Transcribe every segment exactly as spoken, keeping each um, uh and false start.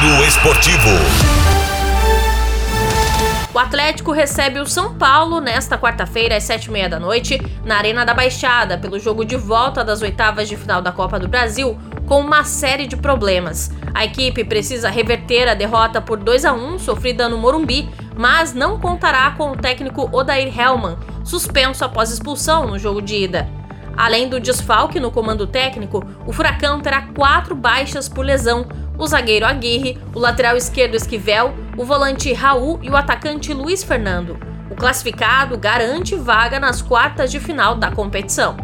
Giro Esportivo. O Atlético recebe o São Paulo nesta quarta-feira às sete e meia da noite na Arena da Baixada pelo jogo de volta das oitavas de final da Copa do Brasil com uma série de problemas. A equipe precisa reverter a derrota por dois a um sofrida no Morumbi, mas não contará com o técnico Odair Hellmann, suspenso após expulsão no jogo de ida. Além do desfalque no comando técnico, o Furacão terá quatro baixas por lesão: o zagueiro Aguirre, o lateral esquerdo Esquivel, o volante Raul e o atacante Luiz Fernando. O classificado garante vaga nas quartas de final da competição.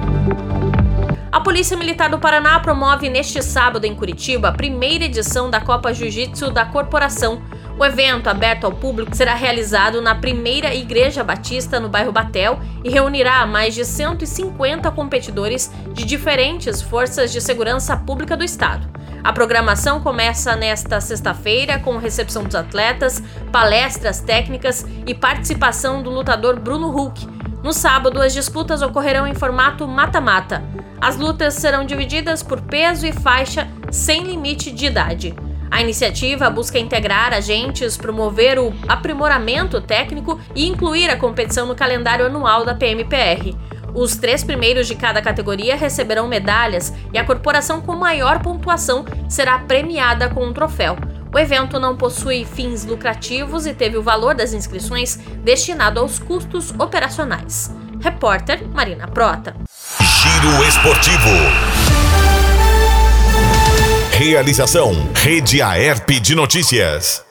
A Polícia Militar do Paraná promove neste sábado em Curitiba a primeira edição da Copa Jiu-Jitsu da Corporação. O evento, aberto ao público, será realizado na primeira Igreja Batista, no bairro Batel, e reunirá mais de cento e cinquenta competidores de diferentes forças de segurança pública do estado. A programação começa nesta sexta-feira com recepção dos atletas, palestras técnicas e participação do lutador Bruno Huck. No sábado, as disputas ocorrerão em formato mata-mata. As lutas serão divididas por peso e faixa sem limite de idade. A iniciativa busca integrar agentes, promover o aprimoramento técnico e incluir a competição no calendário anual da P M P R. Os três primeiros de cada categoria receberão medalhas e a corporação com maior pontuação será premiada com um troféu. O evento não possui fins lucrativos e teve o valor das inscrições destinado aos custos operacionais. Repórter Marina Prota. Giro Esportivo. Realização Rede Aerp de Notícias.